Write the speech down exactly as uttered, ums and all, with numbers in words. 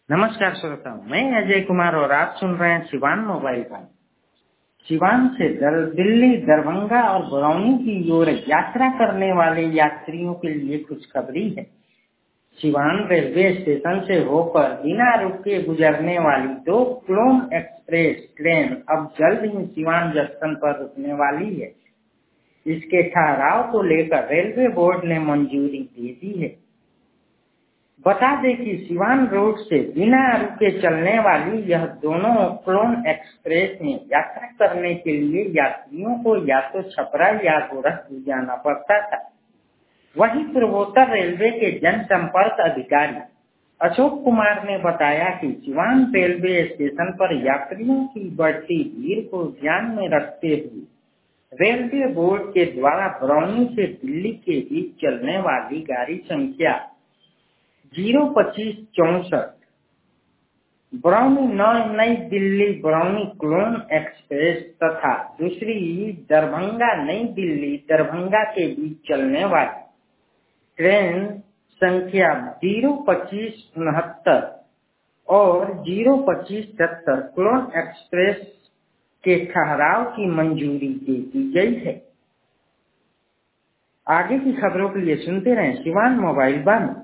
नमस्कार श्रोताओं, मैं अजय कुमार और आप सुन रहे हैं सिवान मोबाइल पर। सिवान से दर, दिल्ली, दरभंगा और बरौनी की ओर यात्रा करने वाले यात्रियों के लिए खुशखबरी है। सिवान रेलवे स्टेशन से होकर बिना रुके गुजरने वाली दो क्लोन एक्सप्रेस ट्रेन अब जल्द ही सिवान जंक्शन पर रुकने वाली है। इसके ठहराव को लेकर रेलवे बोर्ड ने मंजूरी दे दी है। बता दें कि सिवान रोड से बिना रुके चलने वाली यह दोनों क्लोन एक्सप्रेस में यात्रा करने के लिए यात्रियों को या तो छपरा या गोरखपुर जाना पड़ता था। वहीं पूर्वोत्तर रेलवे के जनसंपर्क अधिकारी अशोक कुमार ने बताया कि सिवान रेलवे स्टेशन पर यात्रियों की बढ़ती भीड़ को ध्यान में रखते हुए रेलवे बोर्ड के द्वारा बरौनी से दिल्ली के बीच चलने वाली गाड़ी संख्या जीरो पच्चीस चौसठ बरौनी नई दिल्ली बरौनी क्लोन एक्सप्रेस तथा दूसरी दरभंगा नई दिल्ली दरभंगा के बीच चलने वाली ट्रेन संख्या जीरो पच्चीस उनहत्तर और जीरो पच्चीस सत्तर क्लोन एक्सप्रेस के ठहराव की मंजूरी दे दी गई है। आगे की खबरों के लिए सुनते रहें सिवान मोबाइल बंद।